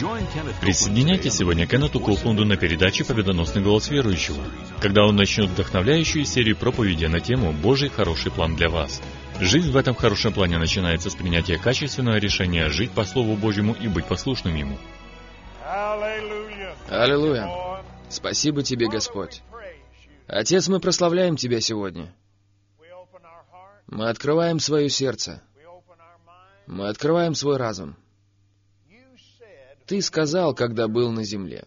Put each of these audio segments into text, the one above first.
Присоединяйтесь сегодня к Кеннету Копланду на передаче «Победоносный голос верующего», когда он начнет вдохновляющую серию проповедей на тему «Божий хороший план для вас». Жизнь в этом хорошем плане начинается с принятия качественного решения жить по Слову Божьему и быть послушным Ему. Аллилуйя! Спасибо Тебе, Господь. Отец, мы прославляем Тебя сегодня. Мы открываем свое сердце. Мы открываем свой разум. Ты сказал, когда был на земле: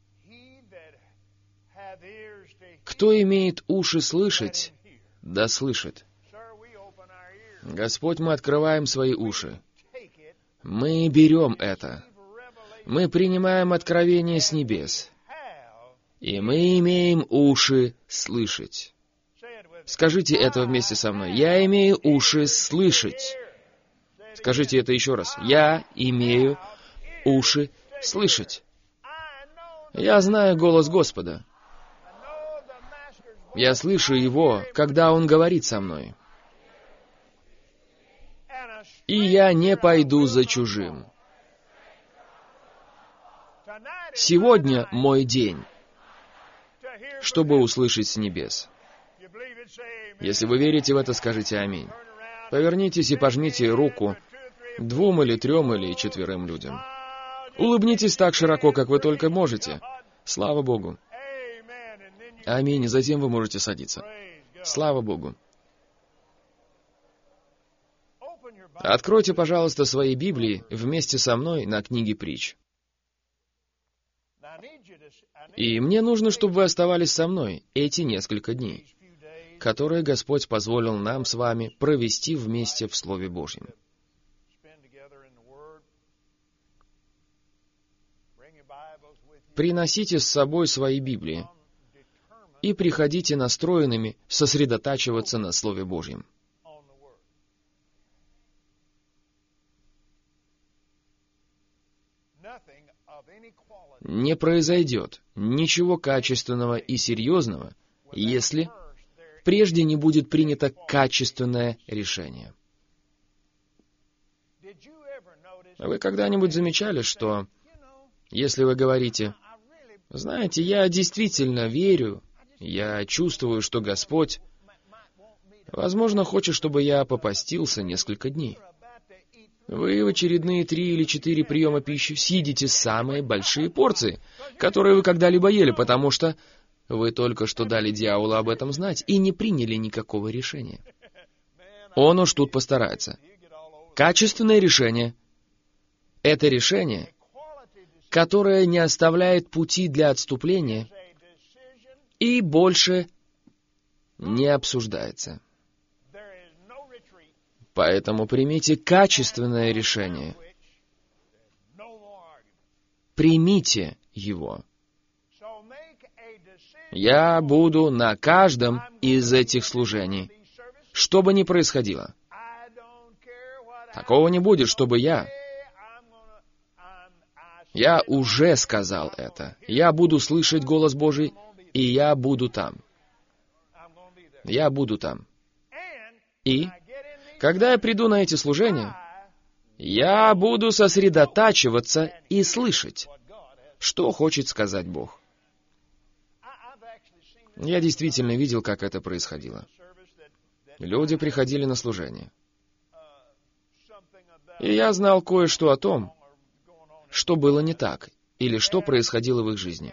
кто имеет уши слышать, да слышит. Господь, мы открываем свои уши. Мы берем это. Мы принимаем откровение с небес. И мы имеем уши слышать. Скажите это вместе со мной. Я имею уши слышать. Скажите это еще раз. Я имею уши слышать. Я знаю голос Господа. Я слышу Его, когда Он говорит со мной. И я не пойду за чужим. Сегодня мой день, чтобы услышать с небес. Если вы верите в это, скажите аминь. Повернитесь и пожмите руку 2 или 3 или 4 людям. Улыбнитесь так широко, как вы только можете. Слава Богу. Аминь. И затем вы можете садиться. Слава Богу. Откройте, пожалуйста, свои Библии вместе со мной на книге Притч. И мне нужно, чтобы вы оставались со мной эти несколько дней, которые Господь позволил нам с вами провести вместе в Слове Божьем. Приносите с собой свои Библии и приходите настроенными сосредотачиваться на Слове Божьем. Не произойдет ничего качественного и серьезного, если прежде не будет принято качественное решение. Вы когда-нибудь замечали, что если вы говорите: «Знаете, я действительно верю, я чувствую, что Господь, возможно, хочет, чтобы я попастился несколько дней». Вы в очередные 3 или 4 приема пищи съедите самые большие порции, которые вы когда-либо ели, потому что вы только что дали дьяволу об этом знать и не приняли никакого решения. Он уж тут постарается. Качественное решение — это решение, которое не оставляет пути для отступления и больше не обсуждается. Поэтому примите качественное решение. Примите его. Я буду на каждом из этих служений, что бы ни происходило. Такого не будет, чтобы Я уже сказал это. Я буду слышать голос Божий, и я буду там. Я буду там. И когда я приду на эти служения, я буду сосредотачиваться и слышать, что хочет сказать Бог. Я действительно видел, как это происходило. Люди приходили на служение. И я знал кое-что о том, что было не так, или что происходило в их жизни.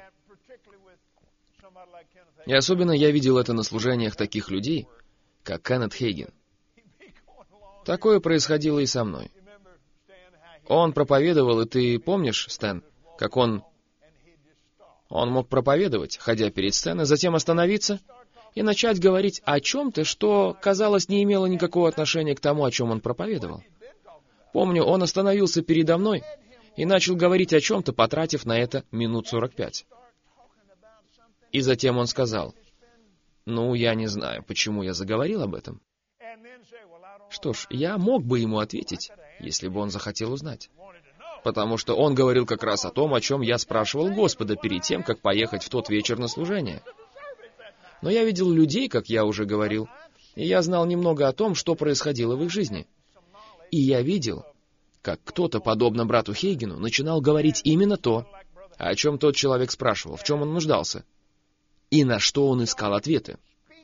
И особенно я видел это на служениях таких людей, как Кеннет Хейгин. Такое происходило и со мной. Он проповедовал, и ты помнишь, Стэн, как он мог проповедовать, ходя перед сценой, затем остановиться и начать говорить о чем-то, что, казалось, не имело никакого отношения к тому, о чем он проповедовал. Помню, он остановился передо мной и начал говорить о чем-то, потратив на это минут 45. И затем он сказал: «Ну, я не знаю, почему я заговорил об этом». Что ж, я мог бы ему ответить, если бы он захотел узнать. Потому что он говорил как раз о том, о чем я спрашивал Господа перед тем, как поехать в тот вечер на служение. Но я видел людей, как я уже говорил, и я знал немного о том, что происходило в их жизни. И я видел, как кто-то, подобно брату Хейгену, начинал говорить именно то, о чем тот человек спрашивал, в чем он нуждался, и на что он искал ответы.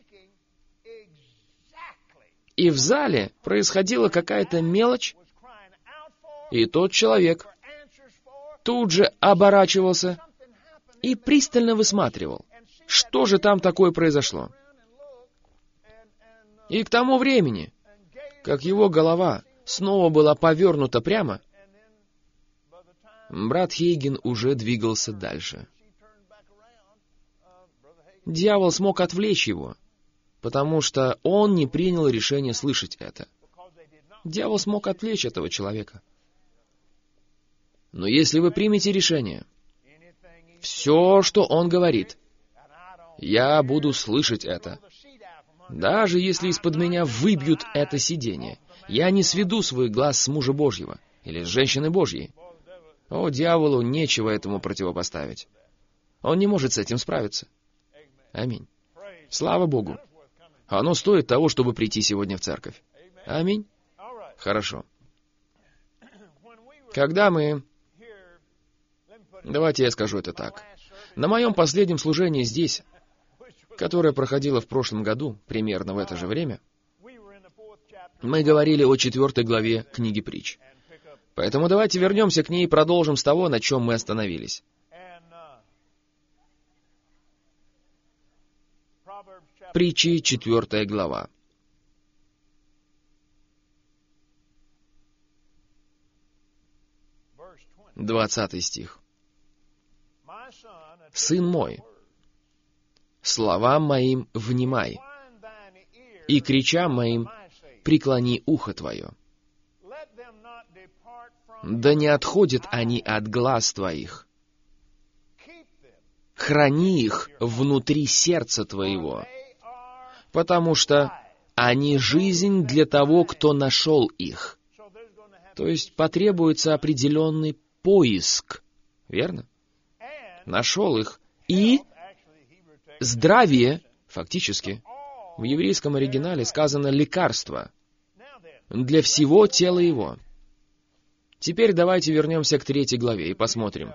И в зале происходила какая-то мелочь, и тот человек тут же оборачивался и пристально высматривал, что же там такое произошло. И к тому времени, как его голова снова была повернута прямо, брат Хейген уже двигался дальше. Дьявол смог отвлечь его, потому что он не принял решение слышать это. Дьявол смог отвлечь этого человека. Но если вы примете решение, все, что он говорит, я буду слышать это. Даже если из-под меня выбьют это сиденье, я не сведу свой глаз с мужа Божьего или с женщины Божьей. О, дьяволу нечего этому противопоставить. Он не может с этим справиться. Аминь. Слава Богу. Оно стоит того, чтобы прийти сегодня в церковь. Аминь. Хорошо. Когда мы... Давайте я скажу это так. На моем последнем служении здесь, которое проходило в прошлом году, примерно в это же время, мы говорили о 4 главе книги Притч. Поэтому давайте вернемся к ней и продолжим с того, на чем мы остановились. Притчи, 4 глава. Двадцатый стих. «Сын мой, словам моим внимай, и кричам моим преклони ухо твое. Да не отходят они от глаз твоих. Храни их внутри сердца твоего, потому что они жизнь для того, кто нашел их». То есть потребуется определенный поиск, верно? Нашел их. И здравие, фактически, в еврейском оригинале сказано «лекарство» для всего тела его. Теперь давайте вернемся к 3 главе и посмотрим.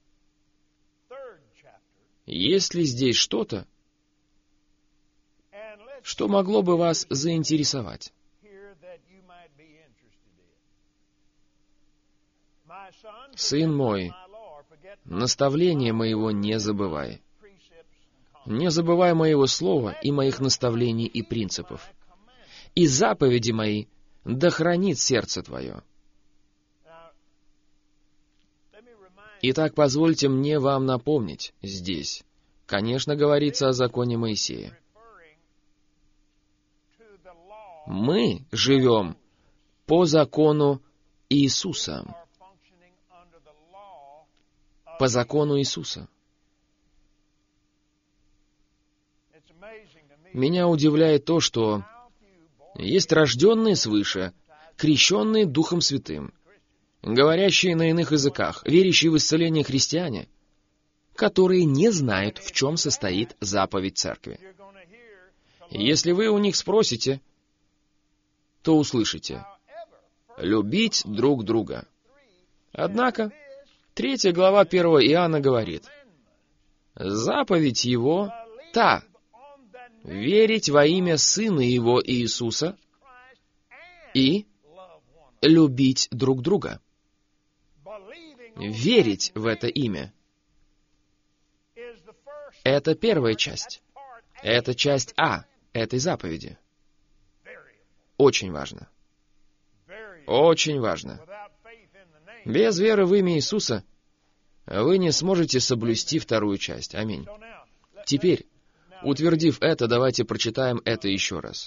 Есть ли здесь что-то, что могло бы вас заинтересовать? «Сын мой, наставление моего не забывай. Не забывай моего слова и моих наставлений и принципов. И заповеди мои да хранит сердце твое». Итак, позвольте мне вам напомнить здесь. Конечно, говорится о законе Моисея. Мы живем по закону Иисуса. По закону Иисуса. Меня удивляет то, что есть рожденные свыше, крещенные Духом Святым, говорящие на иных языках, верящие в исцеление христиане, которые не знают, в чем состоит заповедь Церкви. Если вы у них спросите, то услышите: «Любить друг друга». Однако, 3 глава 1 Иоанна говорит: «Заповедь Его та, верить во имя Сына Его Иисуса и любить друг друга». Верить в это имя — это первая часть. Это часть А этой заповеди. Очень важно. Очень важно. Без веры в имя Иисуса вы не сможете соблюсти вторую часть. Аминь. Теперь, утвердив это, давайте прочитаем это еще раз.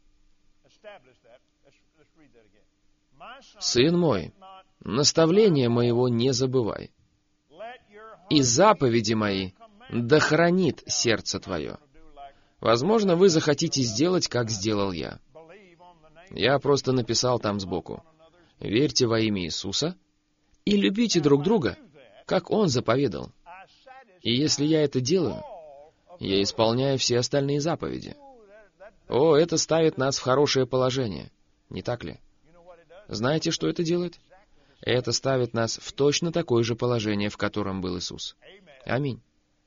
«Сын мой, наставление моего не забывай, и заповеди мои да хранит сердце твое». Возможно, вы захотите сделать, как сделал я. Я просто написал там сбоку: «Верьте во имя Иисуса и любите друг друга, как Он заповедал». И если я это делаю, я исполняю все остальные заповеди. О, это ставит нас в хорошее положение, не так ли? Знаете, что это делает? Это ставит нас в точно такое же положение, в котором был Иисус. Аминь.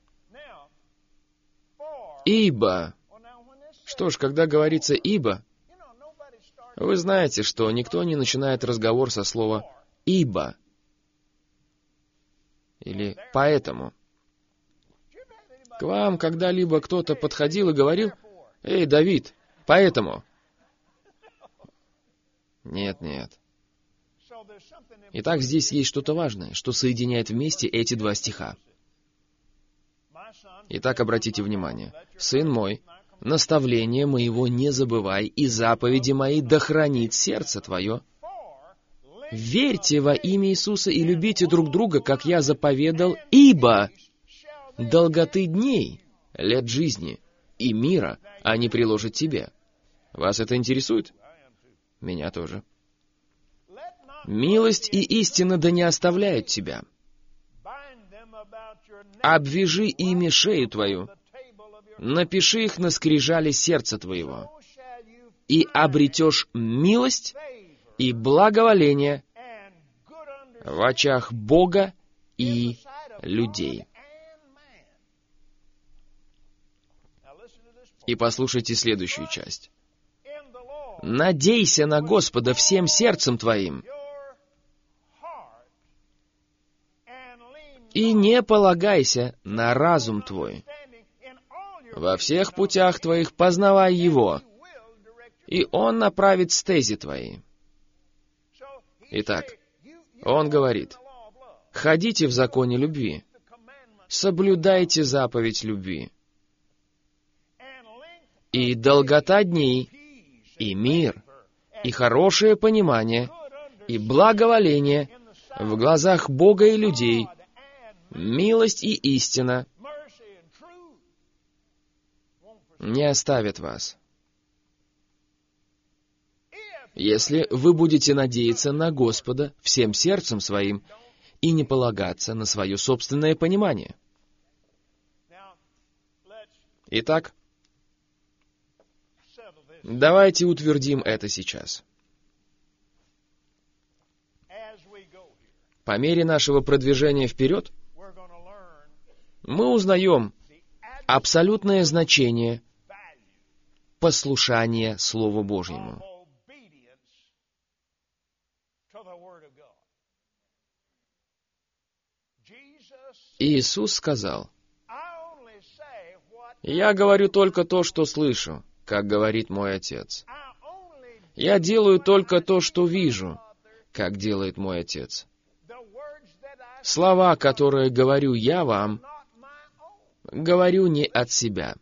Ибо. Что ж, когда говорится «ибо», вы знаете, что никто не начинает разговор со слова «ибо» или «поэтому». К вам когда-либо кто-то подходил и говорил: «Эй, Давид, поэтому». Нет. Итак, здесь есть что-то важное, что соединяет вместе эти два стиха. Итак, обратите внимание. «Сын мой, наставление моего не забывай, и заповеди мои да хранит сердце твое. Верьте во имя Иисуса и любите друг друга, как я заповедал, ибо долготы дней, лет жизни и мира они приложат тебе». Вас это интересует? Меня тоже. «Милость и истина да не оставляют тебя. Обвяжи ими шею твою, напиши их на скрижали сердца твоего, и обретешь милость и благоволение в очах Бога и людей». И послушайте следующую часть. «Надейся на Господа всем сердцем твоим, и не полагайся на разум твой. Во всех путях твоих познавай Его, и Он направит стези твои». Итак, Он говорит: ходите в законе любви, соблюдайте заповедь любви, и долгота дней, и мир, и хорошее понимание, и благоволение в глазах Бога и людей, милость и истина не оставят вас, если вы будете надеяться на Господа всем сердцем своим и не полагаться на свое собственное понимание. Итак, давайте утвердим это сейчас. По мере нашего продвижения вперед, мы узнаем абсолютное значение послушания Слову Божьему. Иисус сказал: «Я говорю только то, что слышу, как говорит мой Отец. Я делаю только то, что вижу, как делает мой Отец. Слова, которые говорю я вам, говорю не от себя».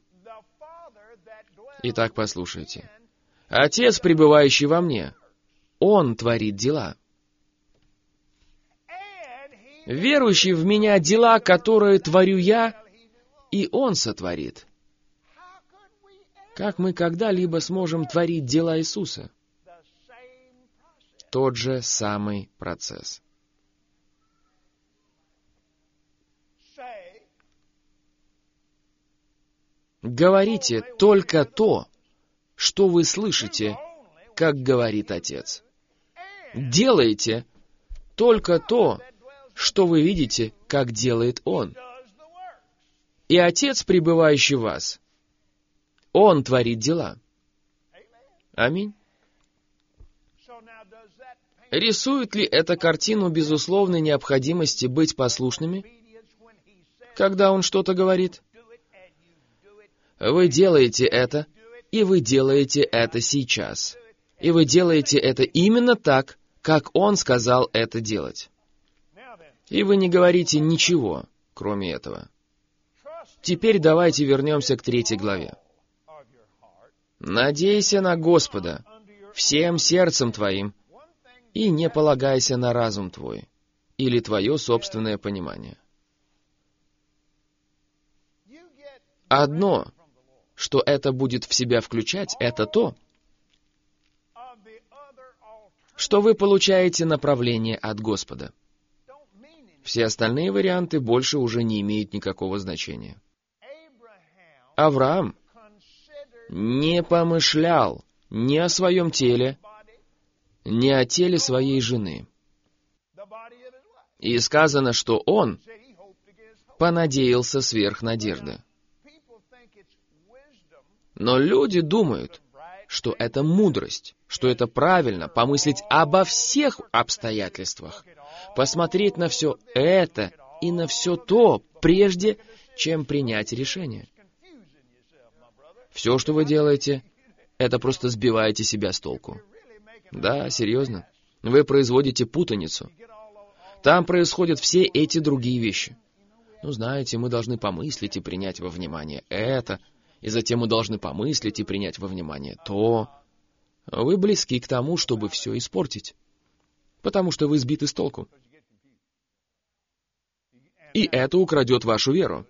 Итак, послушайте. Отец, пребывающий во мне, Он творит дела. Верующий в Меня дела, которые творю я, и Он сотворит. Как мы когда-либо сможем творить дела Иисуса? Тот же самый процесс. Говорите только то, что вы слышите, как говорит Отец. Делайте только то, что вы видите, как делает Он. И Отец, пребывающий в вас, Он творит дела. Аминь. Рисует ли эта картину безусловной необходимости быть послушными, когда Он что-то говорит? Вы делаете это, и вы делаете это сейчас. И вы делаете это именно так, как Он сказал это делать. И вы не говорите ничего, кроме этого. Теперь давайте вернемся к 3 главе. «Надейся на Господа всем сердцем твоим, и не полагайся на разум твой, или твое собственное понимание». Одно, что это будет в себя включать, это то, что вы получаете направление от Господа. Все остальные варианты больше уже не имеют никакого значения. Авраам не помышлял ни о своем теле, ни о теле своей жены. И сказано, что он понадеялся сверх надежды. Но люди думают, что это мудрость, что это правильно, помыслить обо всех обстоятельствах, посмотреть на все это и на все то, прежде чем принять решение. Все, что вы делаете, это просто сбиваете себя с толку. Да, серьезно. Вы производите путаницу. Там происходят все эти другие вещи. Ну, знаете, мы должны помыслить и принять во внимание это, и затем мы должны помыслить и принять во внимание то. Вы близки к тому, чтобы все испортить, потому что вы сбиты с толку. И это украдет вашу веру.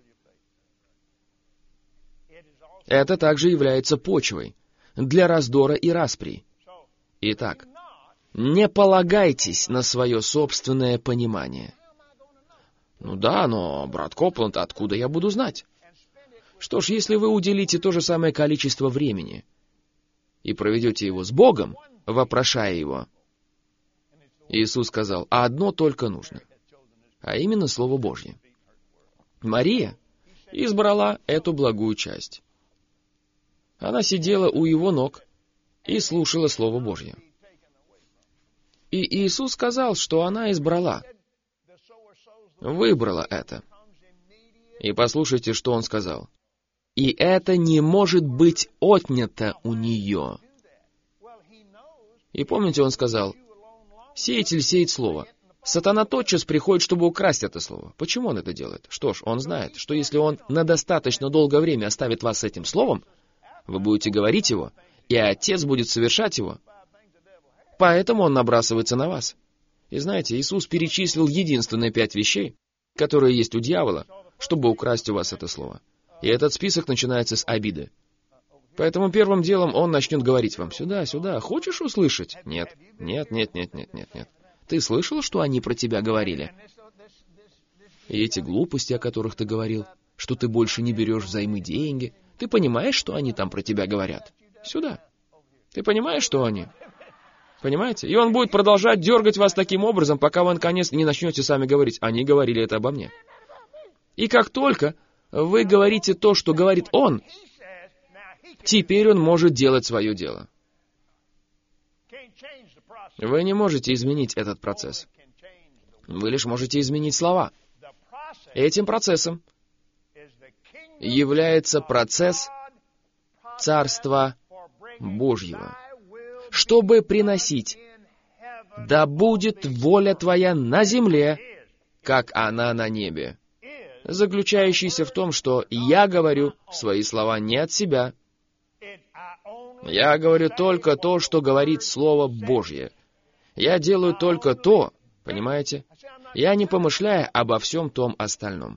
Это также является почвой для раздора и распри. Итак, не полагайтесь на свое собственное понимание. Ну да, но, брат Копланд, откуда я буду знать? Что ж, если вы уделите то же самое количество времени и проведете его с Богом, вопрошая Его, Иисус сказал, одно только нужно, а именно Слово Божье. Мария избрала эту благую часть. Она сидела у Его ног и слушала Слово Божье. И Иисус сказал, что она избрала, выбрала это. И послушайте, что Он сказал. И это не может быть отнято у нее. И помните, Он сказал, сеятель сеет слово. Сатана тотчас приходит, чтобы украсть это слово. Почему он это делает? Что ж, он знает, что если он на достаточно долгое время оставит вас с этим словом, вы будете говорить его, и Отец будет совершать его. Поэтому он набрасывается на вас. И знаете, Иисус перечислил единственные 5 вещей, которые есть у дьявола, чтобы украсть у вас это слово. И этот список начинается с обиды. Поэтому первым делом он начнет говорить вам, сюда, сюда, хочешь услышать? Нет, нет, нет, нет, нет, нет, нет. Ты слышал, что они про тебя говорили? И эти глупости, о которых ты говорил, что ты больше не берешь взаймы деньги, ты понимаешь, что они там про тебя говорят? Сюда. Ты понимаешь, что они? Понимаете? И он будет продолжать дергать вас таким образом, пока вы наконец не начнете сами говорить, они говорили это обо мне. И как только вы говорите то, что говорит он, теперь он может делать свое дело. Вы не можете изменить этот процесс. Вы лишь можете изменить слова. Этим процессом является процесс Царства Божьего, чтобы приносить «Да будет воля Твоя на земле, как она на небе», заключающийся в том, что я говорю свои слова не от себя. Я говорю только то, что говорит Слово Божье. Я делаю только то, понимаете? Я не помышляю обо всем том остальном.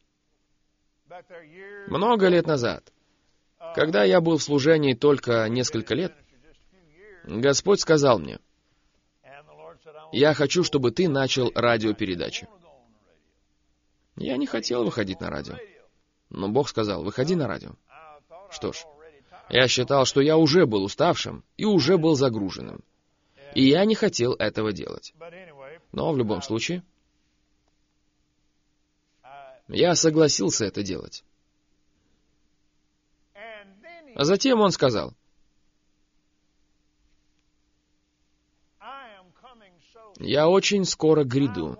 Много лет назад, когда я был в служении только несколько лет, Господь сказал мне, «Я хочу, чтобы ты начал радиопередачи». Я не хотел выходить на радио, но Бог сказал, «Выходи на радио». Что ж, я считал, что я уже был уставшим и уже был загруженным, и я не хотел этого делать. Но в любом случае, я согласился это делать. А затем он сказал, «Я очень скоро гряду.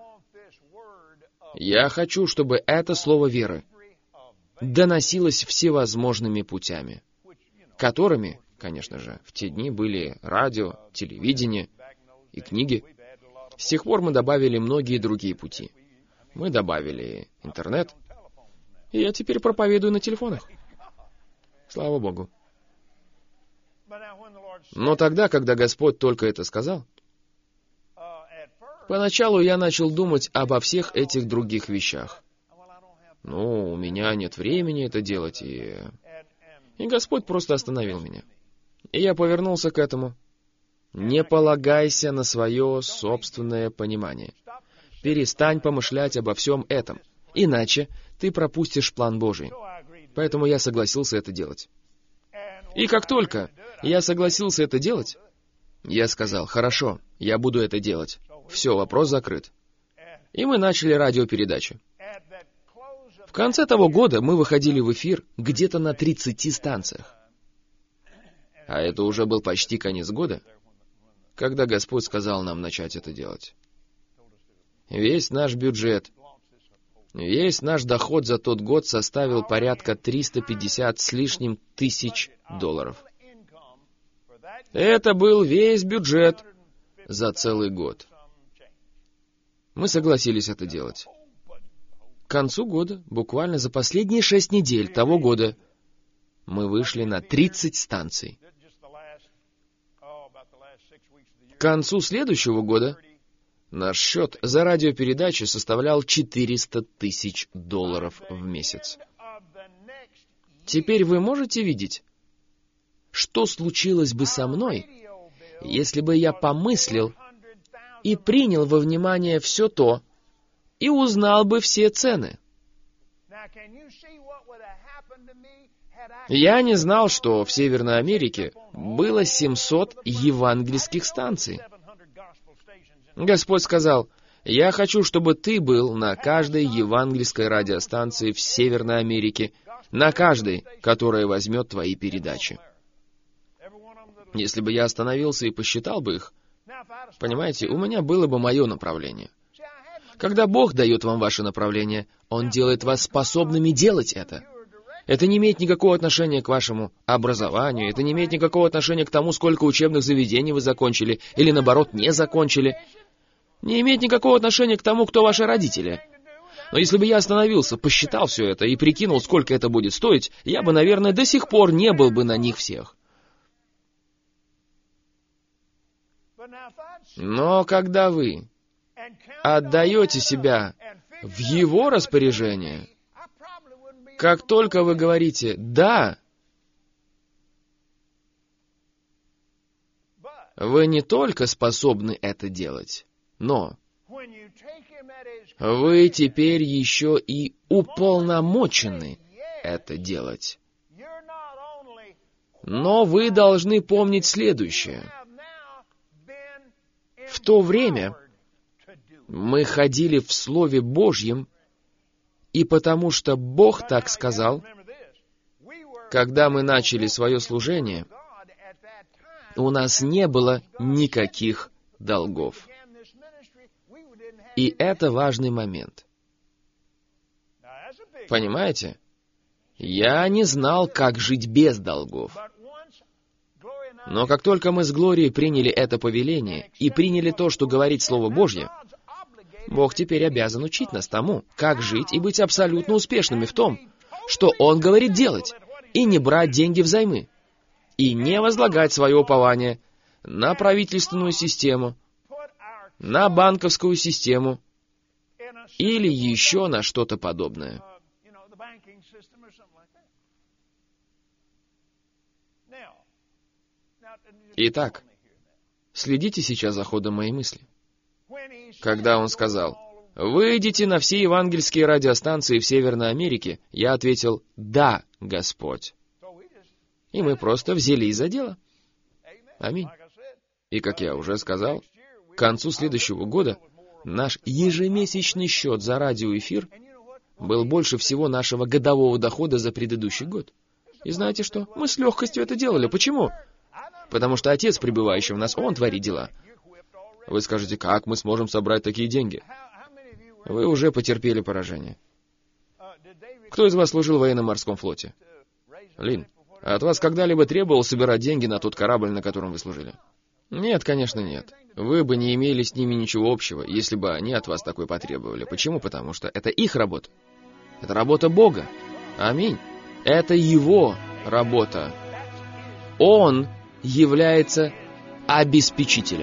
Я хочу, чтобы это слово веры доносилось всевозможными путями, которыми, конечно же, в те дни были радио, телевидение и книги. С тех пор мы добавили многие другие пути. Мы добавили интернет, и я теперь проповедую на телефонах. Слава Богу. Но тогда, когда Господь только это сказал, поначалу я начал думать обо всех этих других вещах. Ну, у меня нет времени это делать, и Господь просто остановил меня. И я повернулся к этому. Не полагайся на свое собственное понимание. Перестань помышлять обо всем этом, иначе ты пропустишь план Божий. Поэтому я согласился это делать. И как только я согласился это делать, я сказал, хорошо, я буду это делать. Все, вопрос закрыт. и мы начали радиопередачу. В конце того года мы выходили в эфир где-то на 30 станциях. А это уже был почти конец года, когда Господь сказал нам начать это делать. Весь наш бюджет, весь наш доход за тот год составил порядка 350 с лишним тысяч долларов. Это был весь бюджет за целый год. Мы согласились это делать. К концу года, буквально за последние 6 недель того года, мы вышли на 30 станций. К концу следующего года наш счет за радиопередачи составлял 400 тысяч долларов в месяц. Теперь вы можете видеть, что случилось бы со мной, если бы я помыслил и принял во внимание все то, и узнал бы все цены. Я не знал, что в Северной Америке было 700 евангельских станций. Господь сказал: «Я хочу, чтобы ты был на каждой евангельской радиостанции в Северной Америке, на каждой, которая возьмет твои передачи». Если бы я остановился и посчитал бы их, понимаете, у меня было бы мое направление. Когда Бог дает вам ваше направление, Он делает вас способными делать это. Это не имеет никакого отношения к вашему образованию, это не имеет никакого отношения к тому, сколько учебных заведений вы закончили, или, наоборот, не закончили. Не имеет никакого отношения к тому, кто ваши родители. Но если бы я остановился, посчитал все это и прикинул, сколько это будет стоить, я бы, наверное, до сих пор не был бы на них всех. Но когда вы отдаете себя в Его распоряжение, как только вы говорите «да», вы не только способны это делать, но вы теперь еще и уполномочены это делать. Но вы должны помнить следующее. В то время мы ходили в Слове Божьем, и потому что Бог так сказал, когда мы начали свое служение, у нас не было никаких долгов. И это важный момент. Понимаете? Я не знал, как жить без долгов. Но как только мы с Глорией приняли это повеление и приняли то, что говорит Слово Божье, Бог теперь обязан учить нас тому, как жить и быть абсолютно успешными в том, что Он говорит делать, и не брать деньги взаймы, и не возлагать свое упование на правительственную систему, на банковскую систему или еще на что-то подобное. Итак, следите сейчас за ходом моей мысли. Когда Он сказал: «Выйдите на все евангельские радиостанции в Северной Америке», я ответил: «Да, Господь». И мы просто взялись за дело. Аминь. И, как я уже сказал, к концу следующего года наш ежемесячный счет за радиоэфир был больше всего нашего годового дохода за предыдущий год. И знаете что? Мы с легкостью это делали. Почему? Потому что Отец, пребывающий в нас, Он творит дела. Вы скажете: как мы сможем собрать такие деньги? Вы уже потерпели поражение. Кто из вас служил в военно-морском флоте? Лин, от вас когда-либо требовал собирать деньги на тот корабль, на котором вы служили? Нет, конечно, нет. Вы бы не имели с ними ничего общего, если бы они от вас такой потребовали. Почему? Потому что это их работа. Это работа Бога. Аминь. Это Его работа. Он является обеспечителем.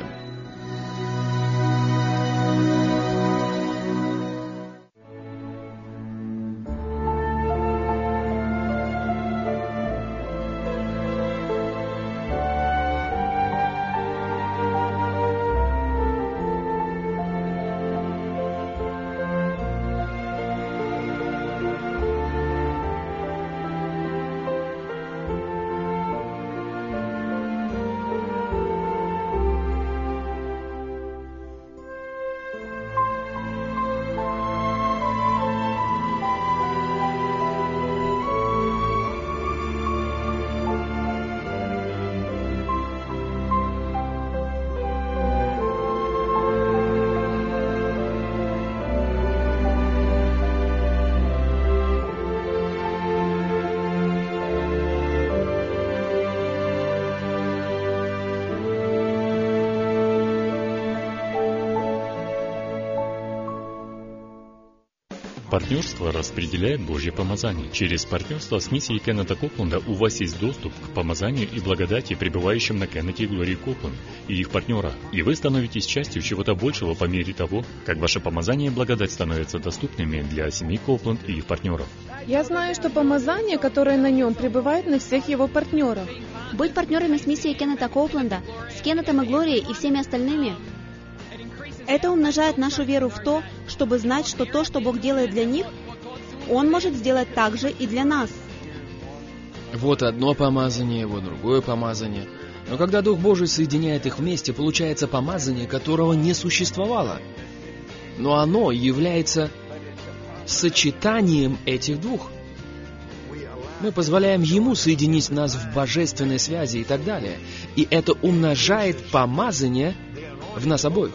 Партнерство распределяет Божье помазание. Через партнерство с миссией Кеннета Копланда у вас есть доступ к помазанию и благодати, пребывающим на Кеннете и Глории Копланд и их партнерах. И вы становитесь частью чего-то большего по мере того, как ваше помазание и благодать становятся доступными для семьи Копланд и их партнеров. Я знаю, что помазание, которое на нем, пребывает на всех его партнерах. Быть партнерами с миссией Кеннета Коупленда, с Кеннетом и Глорией и всеми остальными, это умножает нашу веру в то, чтобы знать, что то, что Бог делает для них, Он может сделать также и для нас. Вот одно помазание, вот другое помазание. Но когда Дух Божий соединяет их вместе, получается помазание, которого не существовало. Но оно является сочетанием этих двух. Мы позволяем Ему соединить нас в божественной связи и так далее. И это умножает помазание в нас обоих.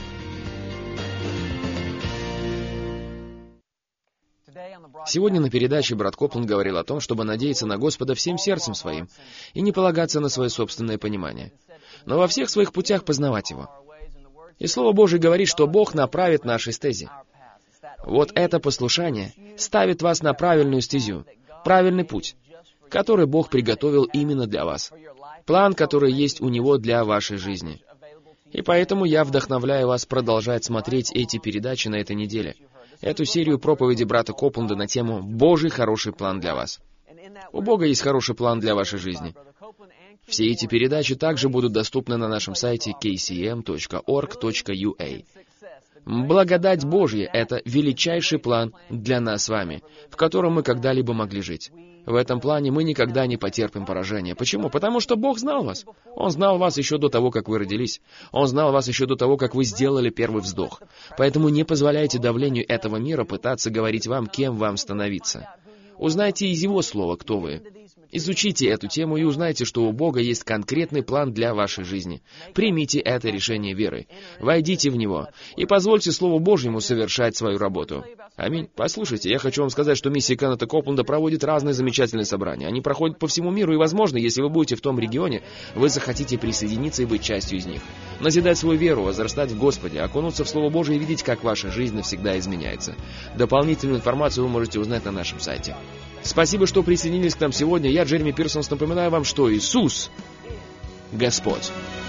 Сегодня на передаче брат Копланд говорил о том, чтобы надеяться на Господа всем сердцем своим и не полагаться на свое собственное понимание, но во всех своих путях познавать Его. И Слово Божие говорит, что Бог направит наши стези. Вот это послушание ставит вас на правильную стезю, правильный путь, который Бог приготовил именно для вас. План, который есть у Него для вашей жизни. И поэтому я вдохновляю вас продолжать смотреть эти передачи на этой неделе. Эту серию проповеди брата Копланда на тему «Божий хороший план для вас». У Бога есть хороший план для вашей жизни. Все эти передачи также будут доступны на нашем сайте kcm.org.ua. Благодать Божья — это величайший план для нас с вами, в котором мы когда-либо могли жить. В этом плане мы никогда не потерпим поражения. Почему? Потому что Бог знал вас. Он знал вас еще до того, как вы родились. Он знал вас еще до того, как вы сделали первый вздох. Поэтому не позволяйте давлению этого мира пытаться говорить вам, кем вам становиться. Узнайте из Его Слова, кто вы. Изучите эту тему и узнайте, что у Бога есть конкретный план для вашей жизни. Примите это решение верой. Войдите в него и позвольте Слову Божьему совершать свою работу. Аминь. Послушайте, я хочу вам сказать, что миссия Кеннета Копланда проводит разные замечательные собрания. Они проходят по всему миру, и, возможно, если вы будете в том регионе, вы захотите присоединиться и быть частью из них. Назидать свою веру, возрастать в Господе, окунуться в Слово Божие и видеть, как ваша жизнь навсегда изменяется. Дополнительную информацию вы можете узнать на нашем сайте. Спасибо, что присоединились к нам сегодня. Я, Джереми Пирсонс, напоминаю вам, что Иисус — Господь.